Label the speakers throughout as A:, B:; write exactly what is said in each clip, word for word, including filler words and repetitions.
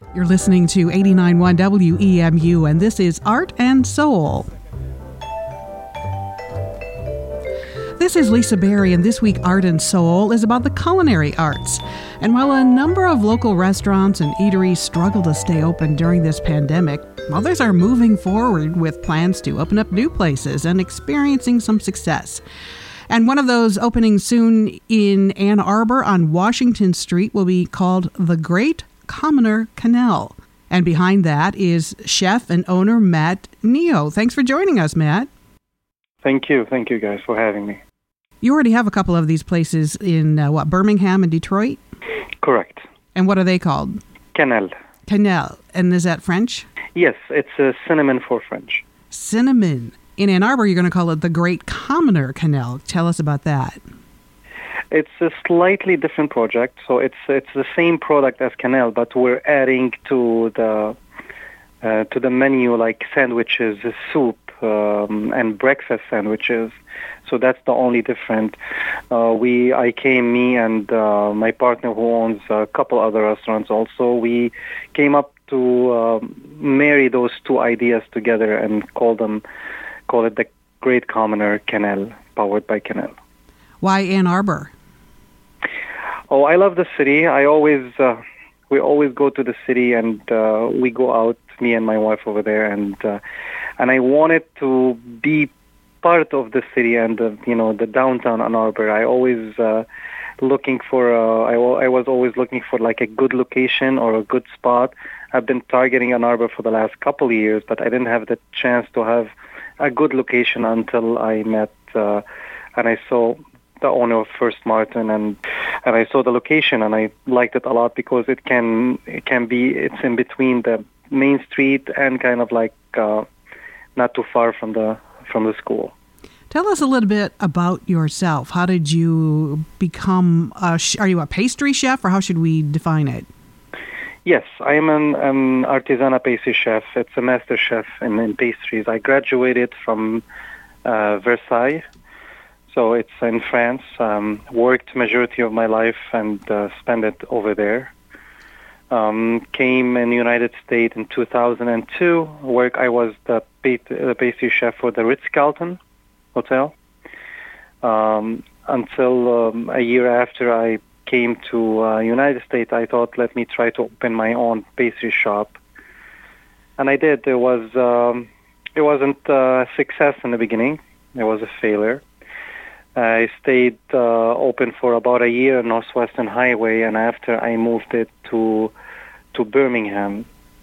A: You're listening to eighty-nine point one W E M U, and this is Art and Soul. This is Lisa Berry, and this week Art and Soul is about the culinary arts. And while a number of local restaurants and eateries struggle to stay open during this pandemic, others are moving forward with plans to open up new places and experiencing some success. And one of those opening soon in Ann Arbor on Washington Street will be called The Great Commoner Canal. And behind that is chef and owner Matt Neo. Thanks for joining us, Matt.
B: Thank you. Thank you guys for having me.
A: You already have a couple of these places in, uh, what, Birmingham and Detroit?
B: Correct.
A: And what are they called?
B: Canal.
A: Canal. And is that French?
B: Yes, it's a cinnamon for French.
A: Cinnamon. In Ann Arbor, you're going to call it the Great Commoner Canal. Tell us about that.
B: It's a slightly different project. So it's it's the same product as Canal, but we're adding to the uh, to the menu like sandwiches, soup, um, and breakfast sandwiches. So that's the only difference. Uh, we, I came, me and uh, my partner who owns a couple other restaurants also, we came up to uh, marry those two ideas together and call them, call it the Great Commoner Canal, powered by Canal.
A: Why Ann Arbor?
B: Oh, I love the city. I always, uh, we always go to the city and uh, we go out, me and my wife over there, and uh, and I wanted to be part of the city and the, you know, the downtown Ann Arbor. I always uh, looking for uh, I, I was always looking for like a good location or a good spot. I've been targeting Ann Arbor for the last couple of years, but I didn't have the chance to have a good location until I met uh, and I saw the owner of First Martin, and and I saw the location and I liked it a lot because it can it can be it's in between the main street and kind of like uh, not too far from the from the school.
A: Tell us a little bit about yourself. How did you become a sh- are you a pastry chef, or how should we define it?
B: Yes, I am an, an artisanal pastry chef. It's a master chef in, in pastries. I graduated from uh, Versailles, so it's in France. Um, worked majority of my life and uh, spent it over there. Um, came in the United States in two thousand two. Work I was the, pa- the pastry chef for the Ritz-Carlton Hotel. Um, until um, a year after I came to uh, United States, I thought, let me try to open my own pastry shop, and I did. It was um, it wasn't a success in the beginning. It was a failure. I stayed uh, open for about a year on Northwestern Highway, and after I moved it to to Birmingham.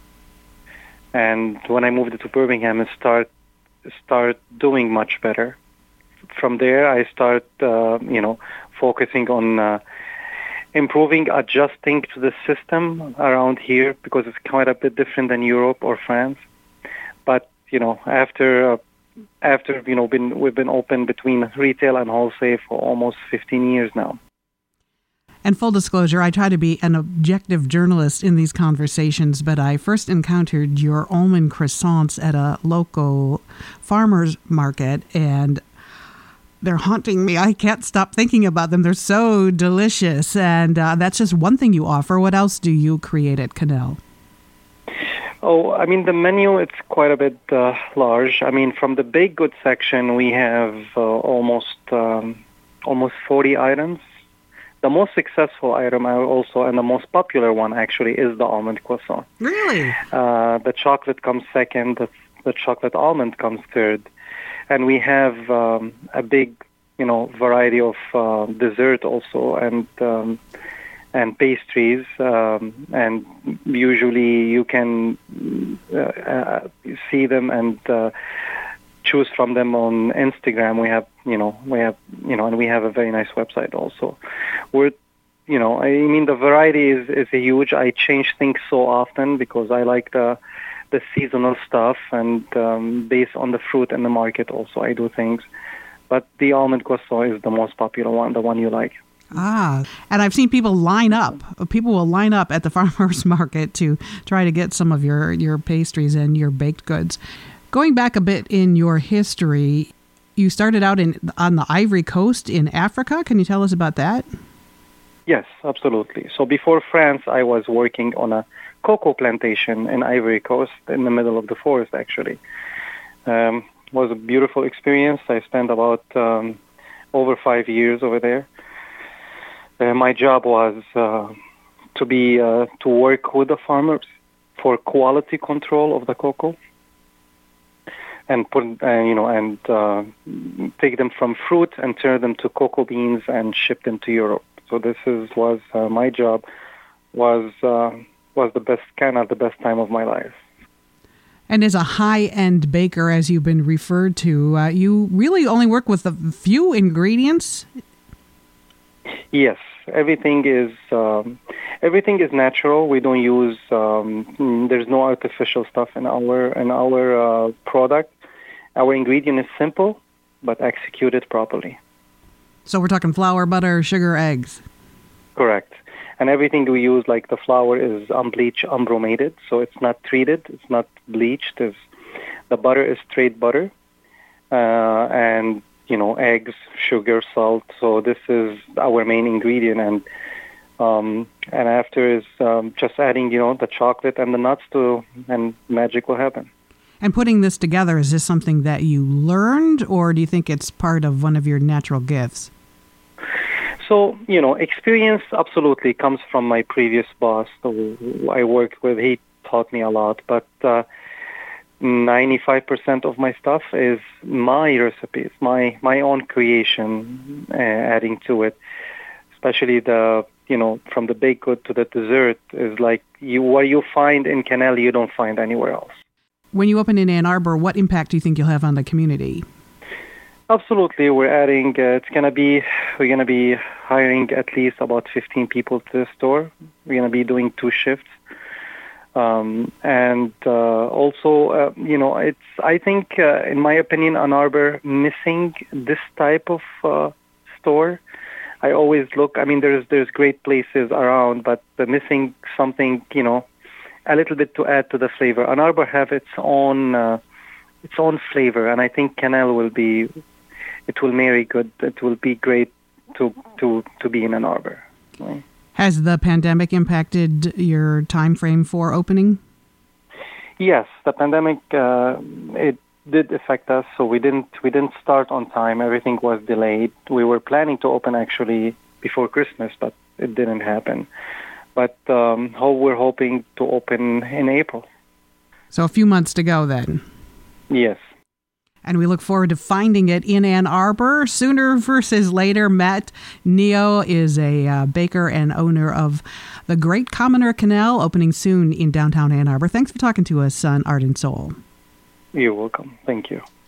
B: And when I moved it to Birmingham, it start start doing much better. From there, I start uh, you know focusing on uh, improving, adjusting to the system around here because it's quite a bit different than Europe or France. But you know after uh, After you know, been we've been open between retail and wholesale for almost fifteen years now.
A: And full disclosure, I try to be an objective journalist in these conversations, but I first encountered your almond croissants at a local farmer's market, and they're haunting me. I can't stop thinking about them. They're so delicious, and uh, that's just one thing you offer. What else do you create at Canal?
B: Oh, I mean, the menu, it's quite a bit uh, large. I mean, from the baked goods section, we have uh, almost um, almost forty items. The most successful item also, and the most popular one, actually, is the almond croissant.
A: Really?
B: Uh, the chocolate comes second. The, the chocolate almond comes third. And we have um, a big, you know, variety of uh, dessert also, and um, and pastries, um, and usually you can uh, uh, see them and uh, choose from them on Instagram. We have, you know, we have, you know, and we have a very nice website also. We're, you know, I mean, the variety is, is huge. I change things so often because I like the the seasonal stuff, and um, based on the fruit and the market also, I do things. But the almond croissant is the most popular one, the one you like.
A: Ah, and I've seen people line up. People will line up at the farmer's market to try to get some of your, your pastries and your baked goods. Going back a bit in your history, you started out in on the Ivory Coast in Africa. Can you tell us about that?
B: Yes, absolutely. So before France, I was working on a cocoa plantation in Ivory Coast in the middle of the forest, actually. Um, was a beautiful experience. I spent about um, over five years over there. Uh, my job was uh, to be uh, to work with the farmers for quality control of the cocoa, and put uh, you know and uh, take them from fruit and turn them to cocoa beans and ship them to Europe. So this is was uh, my job. Was uh, was the best kind of the best time of my life.
A: And as a high-end baker, as you've been referred to, uh, you really only work with a few ingredients?
B: Yes, everything is um, everything is natural. We don't use um, there's no artificial stuff in our in our uh, product. Our ingredient is simple, but executed properly.
A: So we're talking flour, butter, sugar, eggs.
B: Correct. And everything we use, like the flour, is unbleached, unbromated, so it's not treated, it's not bleached. It's, the butter is straight butter, uh, and, you know, eggs, sugar, salt. So this is our main ingredient, and um, and after is um, just adding, you know, the chocolate and the nuts to, and magic will happen.
A: And putting this together, is this something that you learned, or do you think it's part of one of your natural gifts?
B: So, you know, experience absolutely comes from my previous boss who I worked with. He taught me a lot, but uh, ninety-five percent of my stuff is my recipes, my, my own creation, uh, adding to it. Especially the, you know, from the baked good to the dessert is like you what you find in Canal, you don't find anywhere else.
A: When you open in Ann Arbor, what impact do you think you'll have on the community?
B: Absolutely, we're adding. Uh, it's gonna be we're gonna be hiring at least about fifteen people to the store. We're gonna be doing two shifts, um, and uh, also, uh, you know, it's. I think, uh, in my opinion, Ann Arbor missing this type of uh, store. I always look. I mean, there's there's great places around, but the missing something, you know, a little bit to add to the flavor. Ann Arbor have its own uh, its own flavor, and I think Canal will be. It will marry good. It will be great to to, to be in Ann Arbor. Right?
A: Has the pandemic impacted your time frame for opening?
B: Yes, the pandemic uh, it did affect us. So we didn't we didn't start on time. Everything was delayed. We were planning to open actually before Christmas, but it didn't happen. But um, how we're hoping to open in April.
A: So a few months to go then.
B: Yes.
A: And we look forward to finding it in Ann Arbor sooner versus later. Matt Neo is a uh, baker and owner of the Great Commoner Canal, opening soon in downtown Ann Arbor. Thanks for talking to us on Art and Soul.
B: You're welcome. Thank you.